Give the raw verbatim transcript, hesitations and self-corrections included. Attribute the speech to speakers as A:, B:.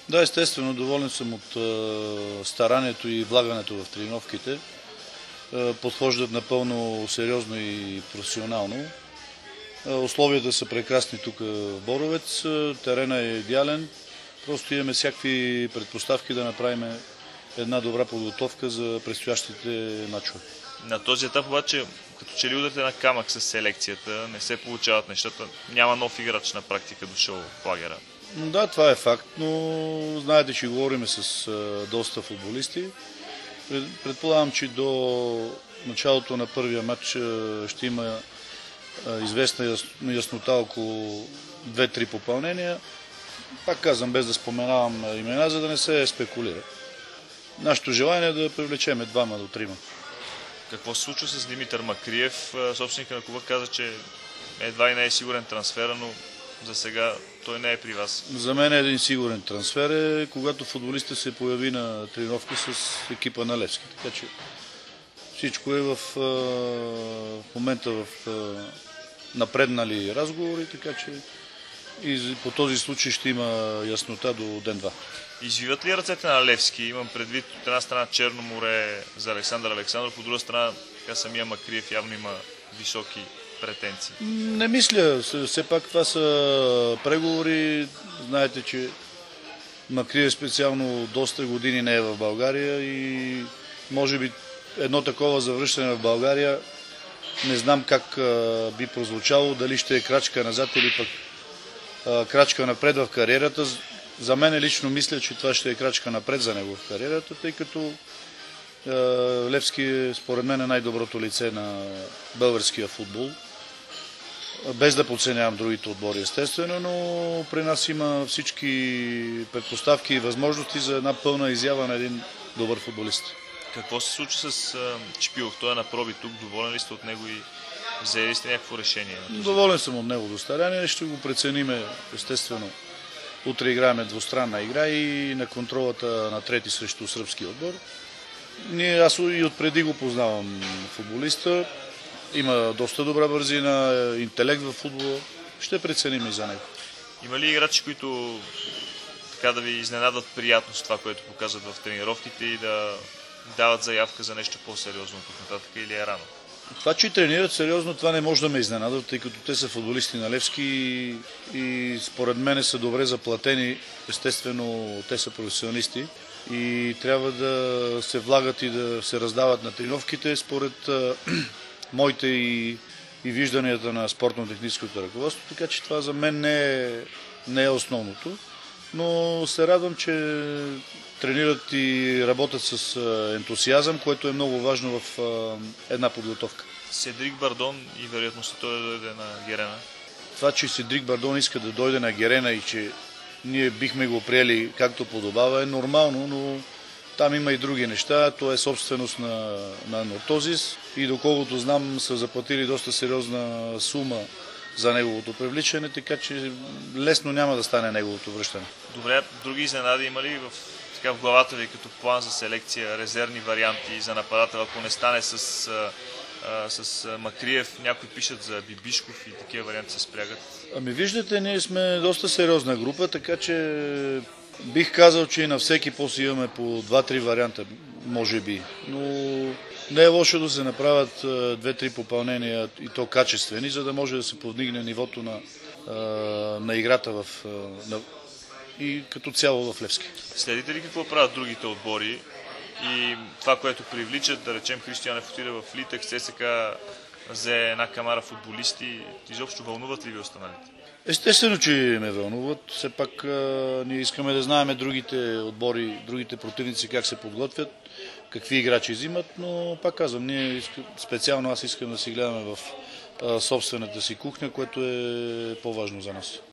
A: Да, естествено, доволен съм от е, старанието и влагането в тренировките. Е, подхождат напълно сериозно и професионално. Е, условията са прекрасни тук в Боровец, е, терена е идеален. Просто имаме всякакви предпоставки да направим една добра подготовка за предстоящите мачове.
B: На този етап обаче, като че ли ударите на камък с селекцията, не се получават нещата. Няма нов играч на практика дошъл в лагера.
A: Да, това е факт, но знаете, че говорим с а, доста футболисти. Предполагам, че до началото на първия матч а, ще има а, известна яснота около две-три попълнения. Пак казвам, без да споменавам имена, за да не се спекулира. Нашето желание е да привлечеме двама до трима.
B: Какво се случва с Димитър Макриев? Собственикът на клуба каза, че едва и не е сигурен трансфера, но за сега той не е при вас.
A: За мен е един сигурен трансфер, е, когато футболистът се появи на тренировка с екипа на Левски. Така че всичко е в, в момента в напреднали разговори, така че и по този случай ще има яснота до ден-два.
B: Извиват ли ръцете на Левски? Имам предвид от една страна Черно море за Александър Александров, от друга страна така самия Макриев явно има високи претенции.
A: Не мисля. Все пак това са преговори. Знаете, че Макриев специално доста години не е в България и може би едно такова завръщане в България не знам как би прозвучало, дали ще е крачка назад или пък крачка напред в кариерата. За мен лично мисля, че това ще е крачка напред за него в кариерата, тъй като е, Левски е според мен е най-доброто лице на българския футбол. Без да подценявам другите отбори, естествено, но при нас има всички предпоставки и възможности за една пълна изява на един добър футболист.
B: Какво се случва с а, Чпилов? Той е на проби тук. Доволен ли сте от него и взели сте някакво решение?
A: Доволен съм от него до старание. Ще го прецениме, естествено. Утре играем двустранна игра и на контролата на трети срещу сръбски отбор. Ние, аз и отпреди го познавам футболиста. Има доста добра бързина, интелект в футбола. Ще преценим и за него.
B: Има ли играчи, които така да ви изненадат приятно с това, което показват в тренировките и да дават заявка за нещо по-сериозно тук нататък, или е рано?
A: Това, че тренират сериозно, това не може да ме изненада, тъй като те са футболисти на Левски и, и според мен са добре заплатени. Естествено, те са професионалисти и трябва да се влагат и да се раздават на тренировките според а, моите и, и вижданията на спортно-техническото ръководство, така че това за мен не е, не е основното. Но се радвам, че тренират и работят с ентусиазъм, което е много важно в една подготовка.
B: Седрик Бардон и вероятността той да дойде на Герена?
A: Това, че Седрик Бардон иска да дойде на Герена и че ние бихме го приели както подобава, е нормално, но там има и други неща. То е собственост на, на Нортозис и доколкото знам са заплатили доста сериозна сума за неговото привличане, така че лесно няма да стане неговото връщане.
B: Добре, други изненади има ли в, така, в главата ви като план за селекция, резервни варианти за нападател, ако не стане с, а, с Макриев, някои пишат за Бибишков и такива варианти се спрягат? Ами
A: виждате, ние сме доста сериозна група, така че бих казал, че и на всеки пост имаме по два-три варианта, може би. Но не е лошо да се направят две-три попълнения и то качествени, за да може да се повдигне нивото на, на играта в, на, и като цяло в Левски.
B: Следите ли какво правят другите отбори и това, което привличат, да речем Християнов отиде в Литекс, ЦСКА взе една камара футболисти, изобщо вълнуват ли ви останалите?
A: Естествено, че ме вълнуват. Все пак а, ние искаме да знаем другите отбори, другите противници как се подготвят, какви играчи взимат, но пак казвам, ние искам, специално аз искам да си гледаме в а, собствената си кухня, което е по-важно за нас.